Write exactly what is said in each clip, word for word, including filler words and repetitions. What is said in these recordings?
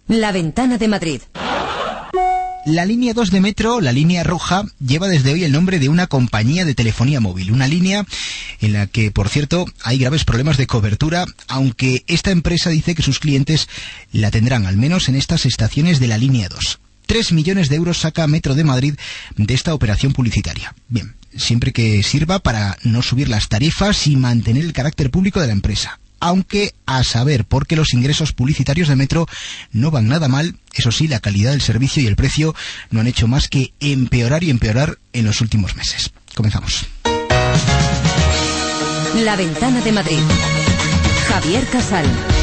La Ventana de Madrid. La línea dos de metro, la línea roja, lleva desde hoy el nombre de una compañía de telefonía móvil. Una línea en la que, por cierto, hay graves problemas de cobertura, aunque esta empresa dice que sus clientes la tendrán, al menos en estas estaciones de la línea dos. Tres millones de euros saca Metro de Madrid de esta operación publicitaria. Bien, siempre que sirva para no subir las tarifas y mantener el carácter público de la empresa. Aunque a saber por qué los ingresos publicitarios de Metro no van nada mal, eso sí, la calidad del servicio y el precio no han hecho más que empeorar y empeorar en los últimos meses. Comenzamos. La Ventana de Madrid. Javier Casal.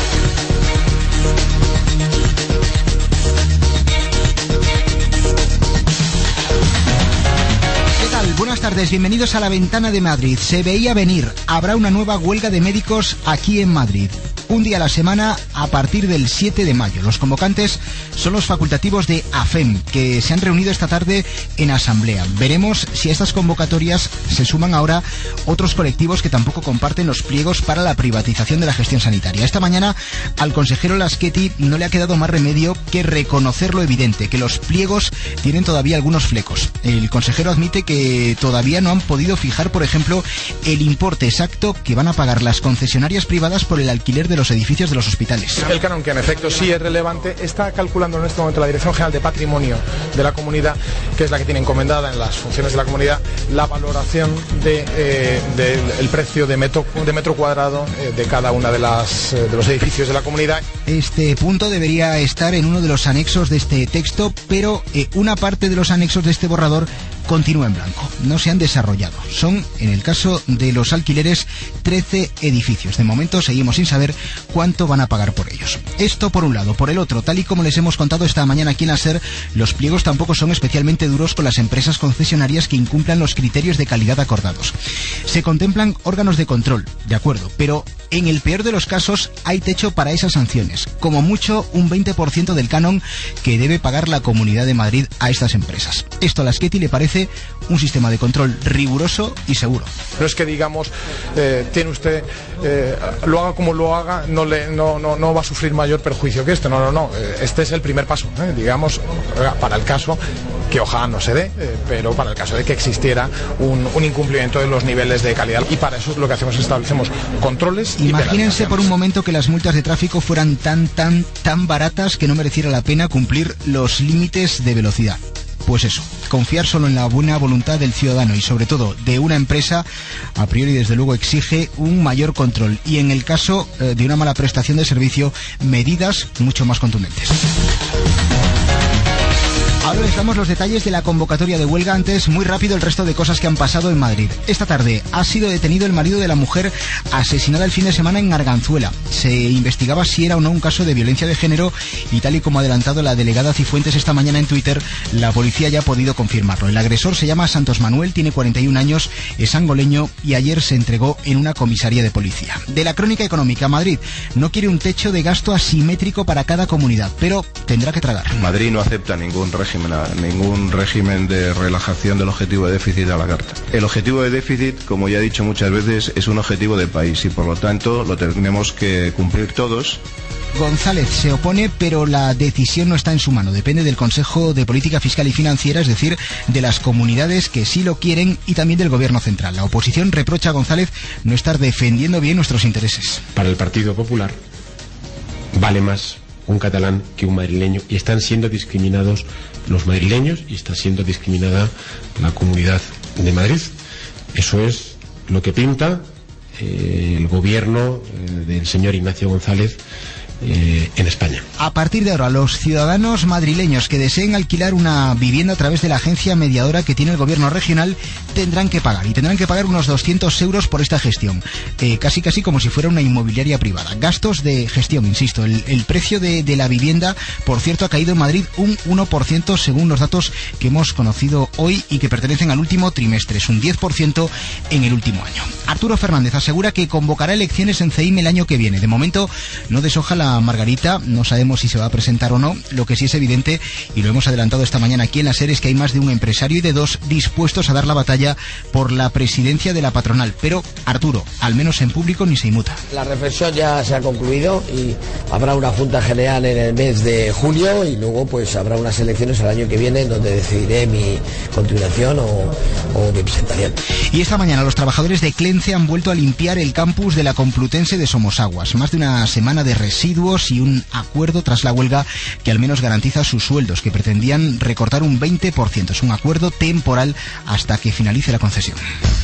Buenas tardes, bienvenidos a La Ventana de Madrid. Se veía venir, habrá una nueva huelga de médicos aquí en Madrid. Un día a la semana a partir del siete de mayo. Los convocantes son los facultativos de A F E M, que se han reunido esta tarde en asamblea. Veremos si a estas convocatorias se suman ahora otros colectivos que tampoco comparten los pliegos para la privatización de la gestión sanitaria. Esta mañana al consejero Laschetti no le ha quedado más remedio que reconocer lo evidente, que los pliegos tienen todavía algunos flecos. El consejero admite que todavía no han podido fijar, por ejemplo, el importe exacto que van a pagar las concesionarias privadas por el alquiler de los edificios de los hospitales. El canon, que en efecto sí es relevante, está calculando en este momento la Dirección General de Patrimonio de la Comunidad, que es la que tiene encomendada en las funciones de la Comunidad, la valoración de, eh, del el precio de metro, de metro cuadrado eh, de cada una de, las, eh, de los edificios de la Comunidad. Este punto debería estar en uno de los anexos de este texto, pero eh, una parte de los anexos de este borrador continúa en blanco. No se han desarrollado. Son, en el caso de los alquileres, trece edificios. De momento seguimos sin saber cuánto van a pagar por ellos. Esto por un lado. Por el otro, tal y como les hemos contado esta mañana aquí en la SER, los pliegos tampoco son especialmente duros con las empresas concesionarias que incumplan los criterios de calidad acordados. Se contemplan órganos de control, de acuerdo, pero en el peor de los casos hay techo para esas sanciones. Como mucho, un veinte por ciento del canon que debe pagar la Comunidad de Madrid a estas empresas. Esto a Laschetti le parece un sistema de control riguroso y seguro. No es que digamos, eh, tiene usted, eh, lo haga como lo haga, no, le, no, no, no va a sufrir mayor perjuicio que este. No, no, no. Este es el primer paso, ¿eh? digamos, para el caso que ojalá no se dé, eh, pero para el caso de que existiera un, un incumplimiento de los niveles de calidad. Y para eso es lo que hacemos, establecemos controles. Imagínense por un momento que las multas de tráfico fueran tan, tan, tan baratas que no mereciera la pena cumplir los límites de velocidad. Pues eso, confiar solo en la buena voluntad del ciudadano y sobre todo de una empresa, a priori desde luego exige un mayor control y en el caso eh, de una mala prestación de servicio, medidas mucho más contundentes. Ahora les damos los detalles de la convocatoria de huelga. Antes, muy rápido, el resto de cosas que han pasado en Madrid. Esta tarde ha sido detenido el marido de la mujer asesinada el fin de semana en Arganzuela. Se investigaba si era o no un caso de violencia de género y tal y como ha adelantado la delegada Cifuentes esta mañana en Twitter, la policía ya ha podido confirmarlo. El agresor se llama Santos Manuel, tiene cuarenta y un años, es angoleño y ayer se entregó en una comisaría de policía. De la crónica económica, Madrid no quiere un techo de gasto asimétrico para cada comunidad, pero tendrá que tragar. Madrid no acepta ningún régimen ningún régimen de relajación del objetivo de déficit a la carta. El objetivo de déficit, como ya he dicho muchas veces, es un objetivo de país y por lo tanto lo tenemos que cumplir todos. González se opone, pero la decisión no está en su mano. Depende del Consejo de Política Fiscal y Financiera, es decir, de las comunidades que sí lo quieren y también del Gobierno central. La oposición reprocha a González no estar defendiendo bien nuestros intereses. Para el Partido Popular vale más un catalán que un madrileño y están siendo discriminados los madrileños y está siendo discriminada la Comunidad de Madrid. Eso es lo que pinta eh, el gobierno eh, del señor Ignacio González eh, en España. A partir de ahora, los ciudadanos madrileños que deseen alquilar una vivienda a través de la agencia mediadora que tiene el gobierno regional tendrán que pagar, y tendrán que pagar unos doscientos euros por esta gestión, eh, casi casi como si fuera una inmobiliaria privada. Gastos de gestión, insisto, el, el precio de, de la vivienda, por cierto, ha caído en Madrid un uno por ciento según los datos que hemos conocido hoy y que pertenecen al último trimestre, es un diez por ciento en el último año. Arturo Fernández asegura que convocará elecciones en C E I M el año que viene. De momento no deshoja la llama Margarita, no sabemos si se va a presentar o no. Lo que sí es evidente, y lo hemos adelantado esta mañana aquí en la SER, es que hay más de un empresario y de dos dispuestos a dar la batalla por la presidencia de la patronal. Pero, Arturo, al menos en público ni se inmuta. La reflexión ya se ha concluido y habrá una Junta General en el mes de julio y luego pues habrá unas elecciones el año que viene donde decidiré mi continuación o, o mi presentación. Y esta mañana los trabajadores de Clence han vuelto a limpiar el campus de la Complutense de Somosaguas. Más de una semana de residuos y un acuerdo tras la huelga que al menos garantiza sus sueldos, que pretendían recortar un veinte por ciento. Es un acuerdo temporal hasta que finalice la concesión.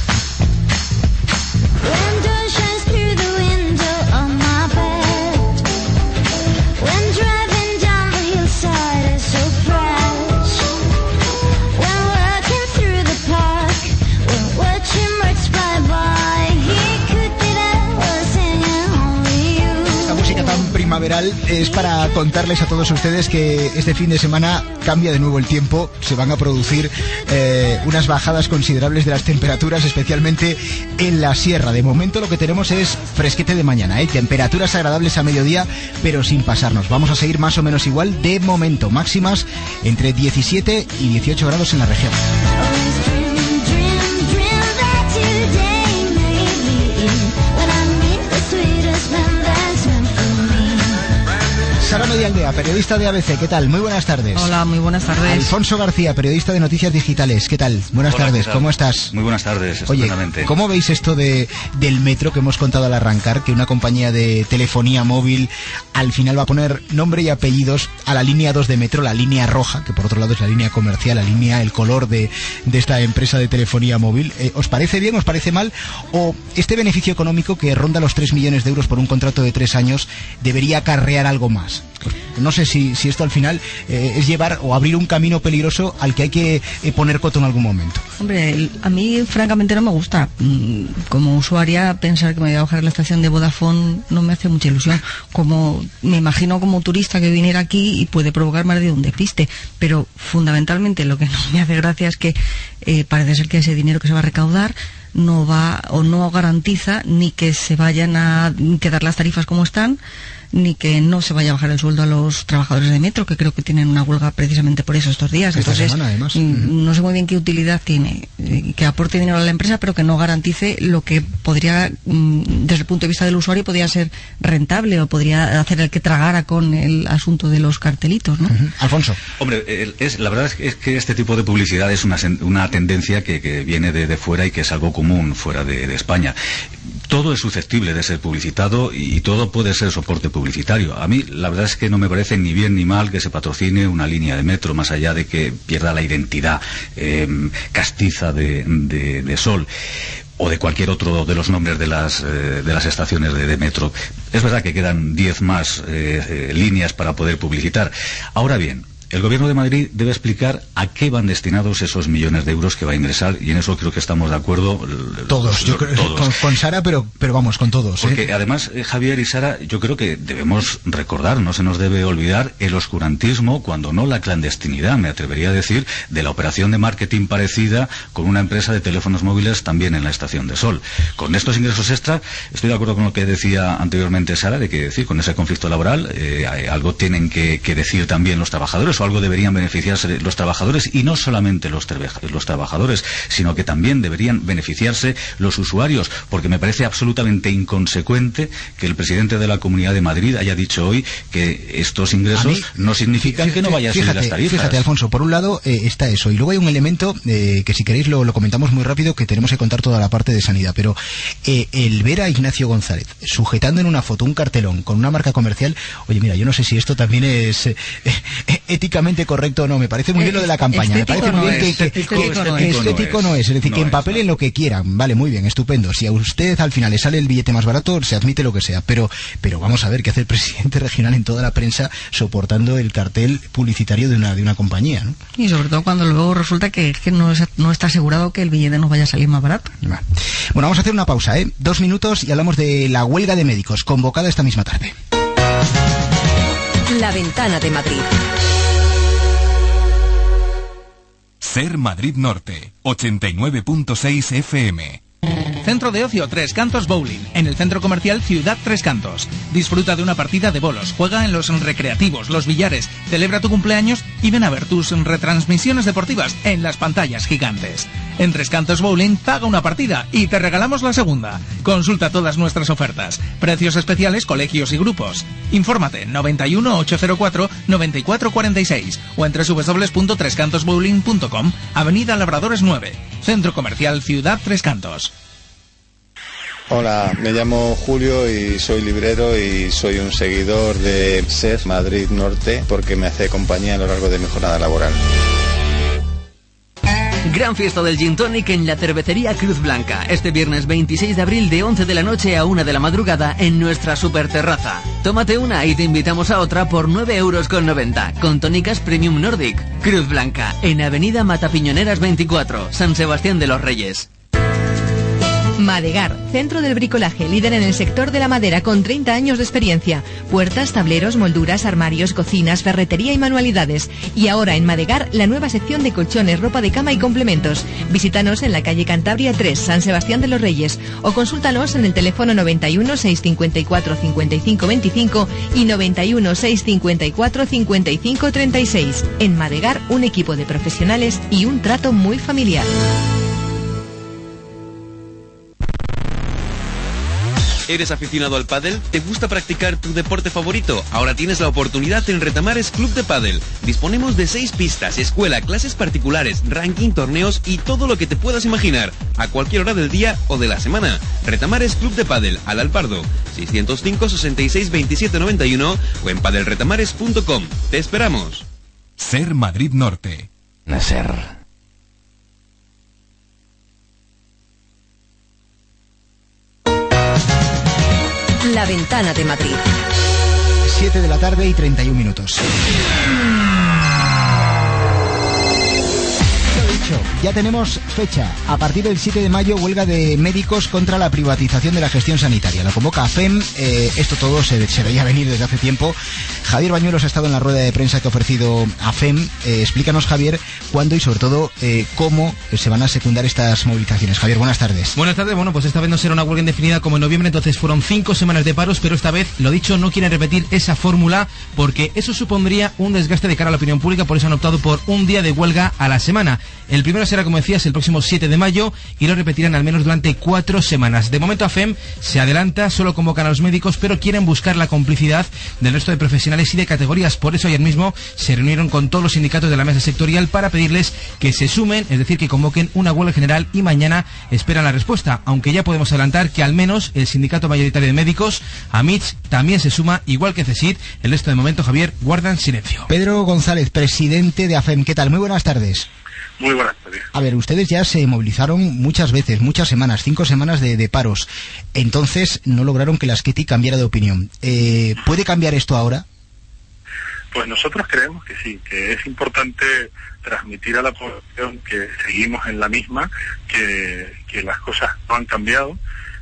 Primaveral es para contarles a todos ustedes que este fin de semana cambia de nuevo el tiempo, se van a producir eh, unas bajadas considerables de las temperaturas, especialmente en la sierra. De momento lo que tenemos es fresquete de mañana, ¿eh? Temperaturas agradables a mediodía, pero sin pasarnos. Vamos a seguir más o menos igual de momento, máximas entre diecisiete y dieciocho grados en la región. Sara Medialdea, periodista de A B C, ¿qué tal? Muy buenas tardes. Hola, muy buenas tardes. Alfonso García, periodista de Noticias Digitales, ¿qué tal? Buenas Hola, tardes, ¿qué tal? ¿Cómo estás? Muy buenas tardes, Oye, estupendamente. ¿cómo veis esto de del metro que hemos contado al arrancar? Que una compañía de telefonía móvil al final va a poner nombre y apellidos a la línea dos de metro, la línea roja, que por otro lado es la línea comercial, la línea, el color de, de esta empresa de telefonía móvil. Eh, ¿Os parece bien, os parece mal? ¿O este beneficio económico que ronda los tres millones de euros por un contrato de tres años debería acarrear algo más? Pues no sé si, si esto al final eh, es llevar o abrir un camino peligroso al que hay que eh, poner coto en algún momento. Hombre, el, a mí francamente no me gusta. Como usuaria, pensar que me voy a bajar en la estación de Vodafone no me hace mucha ilusión. Como me imagino como turista que viniera aquí y puede provocar más de un despiste. Pero fundamentalmente lo que no me hace gracia es que eh, parece ser que ese dinero que se va a recaudar no va o no garantiza ni que se vayan a quedar las tarifas como están, ni que no se vaya a bajar el sueldo a los trabajadores de metro, que creo que tienen una huelga precisamente por eso estos días. Esta Entonces, semana, además. no sé muy bien qué utilidad tiene, que aporte dinero a la empresa, pero que no garantice lo que podría, desde el punto de vista del usuario, podría ser rentable o podría hacer el que tragara con el asunto de los cartelitos, ¿no? Uh-huh. Alfonso. Hombre, es, la verdad es que, es que este tipo de publicidad es una, una tendencia que, que viene de, de fuera y que es algo común fuera de, de España. Todo es susceptible de ser publicitado y, y todo puede ser soporte publicitario. A mí la verdad es que no me parece ni bien ni mal que se patrocine una línea de metro, más allá de que pierda la identidad eh, castiza de, de, de Sol o de cualquier otro de los nombres de las, eh, de las estaciones de, de metro. Es verdad que quedan diez más eh, eh, líneas para poder publicitar. Ahora bien, el Gobierno de Madrid debe explicar a qué van destinados esos millones de euros que va a ingresar, y en eso creo que estamos de acuerdo. Todos, yo creo, todos. Con, con Sara, pero, pero vamos, con todos. Porque ¿eh? además, eh, Javier y Sara, yo creo que debemos recordar, no se nos debe olvidar el oscurantismo, cuando no la clandestinidad, me atrevería a decir, de la operación de marketing parecida con una empresa de teléfonos móviles también en la Estación de Sol. Con estos ingresos extra, estoy de acuerdo con lo que decía anteriormente Sara, de que decir, con ese conflicto laboral, eh, algo tienen que, que decir también los trabajadores, o algo deberían beneficiarse los trabajadores, y no solamente los, los trabajadores, sino que también deberían beneficiarse los usuarios, porque me parece absolutamente inconsecuente que el presidente de la Comunidad de Madrid haya dicho hoy que estos ingresos mí, no significan fíjate, que no vaya a subir fíjate, las tarifas. Fíjate, Alfonso, por un lado eh, está eso, y luego hay un elemento eh, que si queréis lo, lo comentamos muy rápido, que tenemos que contar toda la parte de sanidad, pero eh, el ver a Ignacio González sujetando en una foto un cartelón con una marca comercial, oye, mira, yo no sé si esto también es eh, eh, éticamente correcto o no, me parece muy bien lo de la campaña, me parece muy bien que, que, que estético no es, es decir, que empapelen lo que quieran, vale, muy bien, estupendo, si a usted al final le sale el billete más barato, se admite lo que sea, pero pero vamos a ver qué hace el presidente regional en toda la prensa soportando el cartel publicitario de una de una compañía, ¿no? Y sobre todo cuando luego resulta que, que no, es, no está asegurado que el billete nos vaya a salir más barato. Bueno, vamos a hacer una pausa, ¿eh? Dos minutos y hablamos de la huelga de médicos convocada esta misma tarde. La Ventana de Madrid. SER Madrid Norte, ochenta y nueve punto seis F M. Centro de Ocio Tres Cantos Bowling, en el Centro Comercial Ciudad Tres Cantos. Disfruta de una partida de bolos, juega en los recreativos, los billares, celebra tu cumpleaños y ven a ver tus retransmisiones deportivas en las pantallas gigantes. En Tres Cantos Bowling paga una partida y te regalamos la segunda. Consulta todas nuestras ofertas. Precios especiales, colegios y grupos. Infórmate noventa y uno, ochocientos cuatro, noventa y cuatro cuarenta y seis o en doble u doble u doble u punto tres cantos bowling punto com, Avenida Labradores nueve, Centro Comercial Ciudad Tres Cantos. Hola, me llamo Julio y soy librero y soy un seguidor de SER Madrid Norte porque me hace compañía a lo largo de mi jornada laboral. Gran fiesta del Gin Tonic en la cervecería Cruz Blanca, este viernes veintiséis de abril de once de la noche a una de la madrugada en nuestra super terraza. Tómate una y te invitamos a otra por nueve euros con noventa, con tónicas Premium Nordic. Cruz Blanca, en Avenida Matapiñoneras veinticuatro, San Sebastián de los Reyes. Madegar, centro del bricolaje, líder en el sector de la madera con treinta años de experiencia. Puertas, tableros, molduras, armarios, cocinas, ferretería y manualidades. Y ahora en Madegar, la nueva sección de colchones, ropa de cama y complementos. Visítanos en la calle Cantabria tres, San Sebastián de los Reyes, o consúltanos en el teléfono noventa y uno, seiscientos cincuenta y cuatro, cincuenta y cinco veinticinco y noventa y uno, seiscientos cincuenta y cuatro, cincuenta y cinco treinta y seis. En Madegar, un equipo de profesionales y un trato muy familiar. ¿Eres aficionado al pádel? ¿Te gusta practicar tu deporte favorito? Ahora tienes la oportunidad en Retamares Club de Pádel. Disponemos de seis pistas, escuela, clases particulares, ranking, torneos y todo lo que te puedas imaginar, a cualquier hora del día o de la semana. Retamares Club de Pádel, al Alpardo, seiscientos cinco, sesenta y seis, veintisiete noventa y uno o en padelretamares punto com. ¡Te esperamos! SER Madrid Norte. Nacer. La Ventana de Madrid. siete de la tarde y treinta y un minutos. Ya tenemos fecha. A partir del siete de mayo, huelga de médicos contra la privatización de la gestión sanitaria. La convoca AFEM. Eh, esto todo se, se veía venir desde hace tiempo. Javier Bañuelos ha estado en la rueda de prensa que ha ofrecido AFEM. Eh, explícanos, Javier, cuándo y sobre todo eh, cómo se van a secundar estas movilizaciones. Javier, buenas tardes. Buenas tardes. Bueno, pues esta vez no será una huelga indefinida como en noviembre, entonces fueron cinco semanas de paros, pero esta vez, lo dicho, no quieren repetir esa fórmula porque eso supondría un desgaste de cara a la opinión pública, por eso han optado por un día de huelga a la semana. El primero será, como decías, el próximo siete de mayo y lo repetirán al menos durante cuatro semanas. De momento AFEM se adelanta, solo convocan a los médicos, pero quieren buscar la complicidad del resto de profesionales y de categorías. Por eso ayer mismo se reunieron con todos los sindicatos de la mesa sectorial para pedirles que se sumen, es decir, que convoquen una huelga general y mañana esperan la respuesta, aunque ya podemos adelantar que al menos el sindicato mayoritario de médicos, AMITS, también se suma, igual que CESID. El resto de momento, Javier, guardan silencio. Pedro González, presidente de AFEM, ¿qué tal? Muy buenas tardes. Muy buenas tardes. A ver, ustedes ya se movilizaron muchas veces, muchas semanas, cinco semanas de, de paros. Entonces no lograron que la Esqueti cambiara de opinión. Eh, ¿Puede cambiar esto ahora? Pues nosotros creemos que sí, que es importante transmitir a la población que seguimos en la misma, que, que las cosas no han cambiado,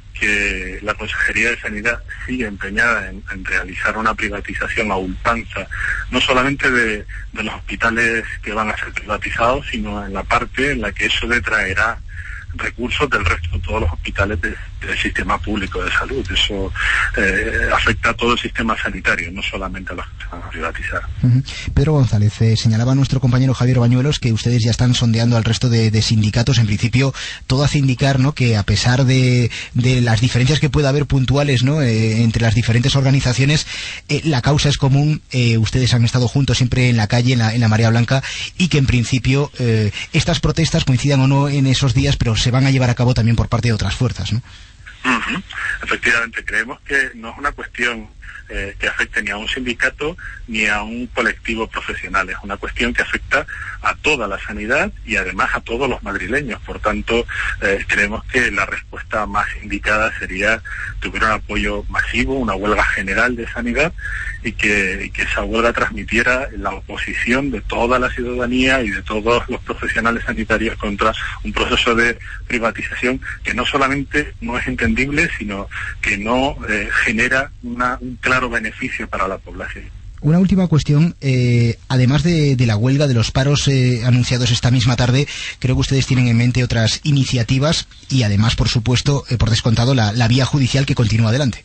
que la Consejería de Sanidad sigue empeñada en, en realizar una privatización a ultranza, no solamente de, de los hospitales que van a ser privatizados, sino en la parte en la que eso detraerá recursos del resto de todos los hospitales de, del sistema público de salud. Eso eh, afecta a todo el sistema sanitario, no solamente a los que se van a privatizar. Uh-huh. Pedro González, eh, señalaba nuestro compañero Javier Bañuelos que ustedes ya están sondeando al resto de, de sindicatos. En principio, todo hace indicar, ¿no?, que a pesar de, de las diferencias que pueda haber puntuales, ¿no?, eh, entre las diferentes organizaciones, eh, la causa es común. Eh, ustedes han estado juntos siempre en la calle, en la, en la Marea Blanca, y que en principio eh, estas protestas, coincidan o no en esos días, pero se van a llevar a cabo también por parte de otras fuerzas, ¿no? Uh-huh. Efectivamente, creemos que no es una cuestión eh, que afecte ni a un sindicato ni a un colectivo profesional, es una cuestión que afecta a toda la sanidad y además a todos los madrileños. Por tanto, eh, creemos que la respuesta más indicada sería que hubiera un apoyo masivo, una huelga general de sanidad, y que, y que esa huelga transmitiera la oposición de toda la ciudadanía y de todos los profesionales sanitarios contra un proceso de privatización que no solamente no es entendible, sino que no eh, genera una, un claro beneficio para la población. Una última cuestión, eh, además de, de la huelga, de los paros eh, anunciados esta misma tarde, creo que ustedes tienen en mente otras iniciativas y además, por supuesto, eh, por descontado, la, la vía judicial que continúa adelante.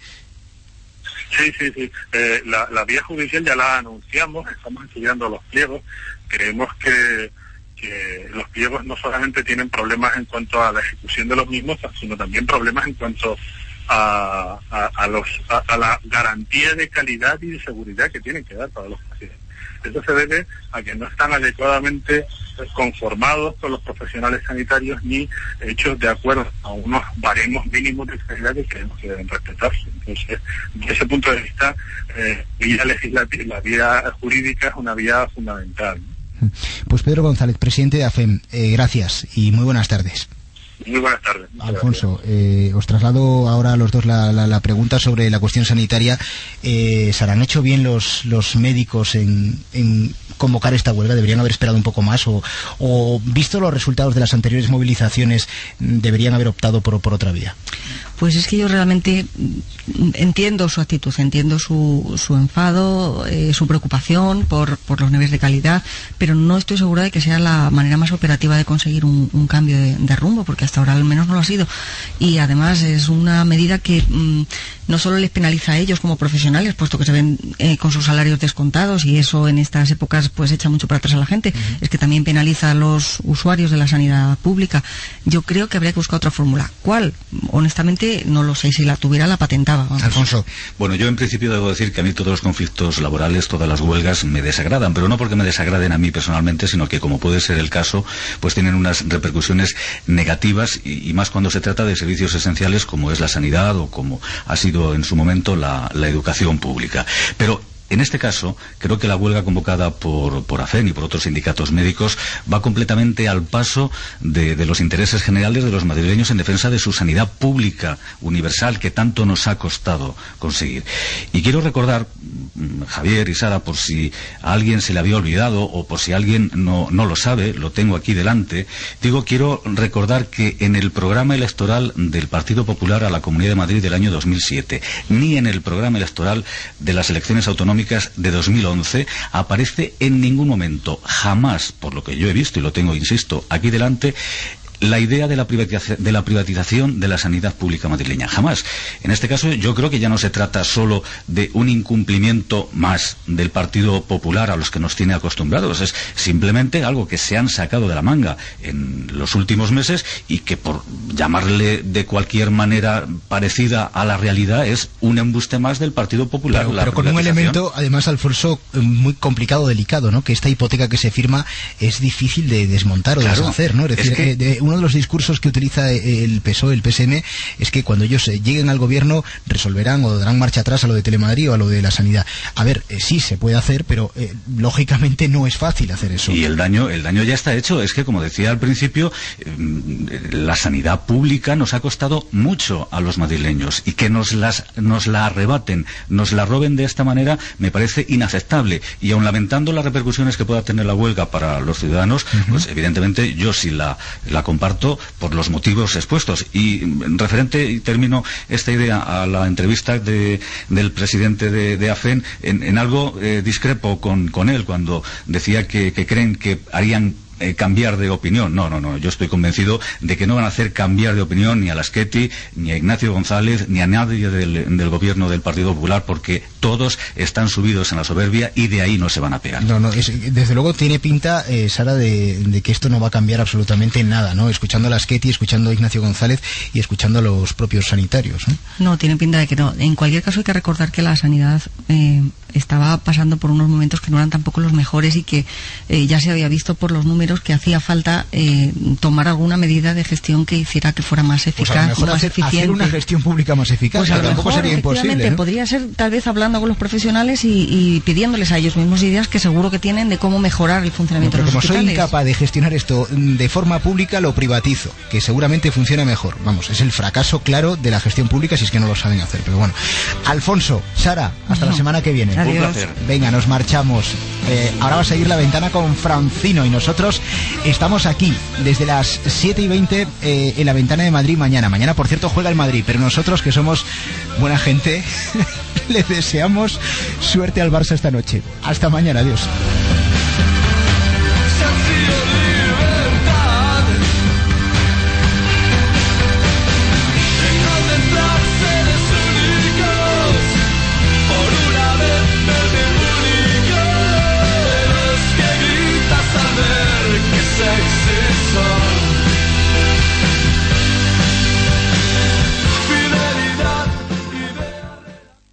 Sí, sí, sí. Eh, la, la vía judicial ya la anunciamos, estamos estudiando los pliegos. Creemos que, que los pliegos no solamente tienen problemas en cuanto a la ejecución de los mismos, sino también problemas en cuanto a, a, a, los, a, a la garantía de calidad y de seguridad que tienen que dar para los pacientes. Eso se debe a que no están adecuadamente conformados con los profesionales sanitarios ni hechos de acuerdo a unos baremos mínimos de calidad que creemos que deben respetarse. Entonces, desde ese punto de vista, eh, vía legislativa, la vía jurídica es una vía fundamental. Pues Pedro González, presidente de AFEM, eh, gracias y muy buenas tardes. Muy buenas tardes. Alfonso, eh, os traslado ahora a los dos la, la, la pregunta sobre la cuestión sanitaria. Eh, ¿Se han hecho bien los, los médicos en, en convocar esta huelga? ¿Deberían haber esperado un poco más? O, o visto los resultados de las anteriores movilizaciones, ¿deberían haber optado por, por otra vía? Pues es que yo realmente entiendo su actitud, entiendo su, su enfado, eh, su preocupación por, por los niveles de calidad, pero no estoy segura de que sea la manera más operativa de conseguir un, un cambio de, de rumbo, porque hasta ahora al menos no lo ha sido. Y además es una medida que mmm, no solo les penaliza a ellos como profesionales, puesto que se ven eh, con sus salarios descontados, y eso en estas épocas pues echa mucho para atrás a la gente, uh-huh. Es que también penaliza a los usuarios de la sanidad pública. Yo creo que habría que buscar otra fórmula. ¿Cuál? Honestamente no lo sé, si la tuviera la patentaba. Vamos. Alfonso. Bueno, yo en principio debo decir que a mí todos los conflictos laborales, todas las huelgas me desagradan, pero no porque me desagraden a mí personalmente, sino que, como puede ser el caso, pues tienen unas repercusiones negativas y, y más cuando se trata de servicios esenciales como es la sanidad o como ha sido en su momento la, la educación pública. Pero en este caso, creo que la huelga convocada por, por AFEN y por otros sindicatos médicos va completamente al paso de, de los intereses generales de los madrileños en defensa de su sanidad pública universal que tanto nos ha costado conseguir. Y quiero recordar, Javier y Sara, por si a alguien se le había olvidado o por si alguien no, no lo sabe, lo tengo aquí delante, digo, quiero recordar que en el programa electoral del Partido Popular a la Comunidad de Madrid del año dos mil siete, ni en el programa electoral de las elecciones autonómicas de dos mil once aparece en ningún momento, jamás, por lo que yo he visto y lo tengo, insisto, aquí delante, la idea de la, privatización, de la privatización de la sanidad pública madrileña. Jamás. En este caso yo creo que ya no se trata solo de un incumplimiento más del Partido Popular a los que nos tiene acostumbrados. Es simplemente algo que se han sacado de la manga en los últimos meses y que, por llamarle de cualquier manera parecida a la realidad, es un embuste más del Partido Popular. Pero, pero con un elemento, además, Alfonso, muy complicado, delicado, ¿no? Que esta hipoteca que se firma es difícil de desmontar o claro, deshacer, ¿no? Es decir, es que... de, uno de los discursos que utiliza el P S O E, el P S M, es que cuando ellos lleguen al gobierno resolverán o darán marcha atrás a lo de Telemadrid o a lo de la sanidad. A ver, eh, sí se puede hacer, pero eh, lógicamente no es fácil hacer eso. Y el daño, el daño ya está hecho. Es que, como decía al principio, eh, la sanidad pública nos ha costado mucho a los madrileños, y que nos las nos la arrebaten, nos la roben de esta manera, me parece inaceptable. Y aun lamentando las repercusiones que pueda tener la huelga para los ciudadanos, uh-huh. pues evidentemente yo sí la, la comparto por los motivos expuestos. Y referente, y termino esta idea, a la entrevista de, del presidente de, de AFEN, en, en algo eh, discrepo con, con él cuando decía que, que creen que harían Eh, cambiar de opinión. No, no, no. Yo estoy convencido de que no van a hacer cambiar de opinión ni a Lasqueti, ni a Ignacio González, ni a nadie del, del gobierno del Partido Popular, porque todos están subidos en la soberbia y de ahí no se van a pegar. No, no, es, desde luego tiene pinta, eh, Sara, de, de que esto no va a cambiar absolutamente nada, ¿no? Escuchando a Lasqueti, escuchando a Ignacio González y escuchando a los propios sanitarios, ¿no? No, tiene pinta de que no. En cualquier caso hay que recordar que la sanidad eh, estaba pasando por unos momentos que no eran tampoco los mejores y que eh, ya se había visto por los números que hacía falta eh, tomar alguna medida de gestión que hiciera que fuera más eficaz, pues a lo mejor más hacer, eficiente. Hacer una gestión pública más eficaz, pues a lo tampoco mejor, sería imposible, ¿no? Podría ser tal vez hablando con los profesionales y, y pidiéndoles a ellos mismos ideas que seguro que tienen de cómo mejorar el funcionamiento no, de los como hospitales. Como soy incapaz de gestionar esto de forma pública, lo privatizo, que seguramente funciona mejor. Vamos, es el fracaso claro de la gestión pública si es que no lo saben hacer. Pero bueno, Alfonso, Sara, hasta no. la semana que viene. Adiós. Un placer. Venga, nos marchamos. Eh, ahora va a seguir La Ventana con Francino y nosotros estamos aquí desde las siete y veinte eh, en La Ventana de Madrid mañana. Mañana, por cierto, juega el Madrid, pero nosotros, que somos buena gente, le deseamos suerte al Barça esta noche. Hasta mañana, adiós.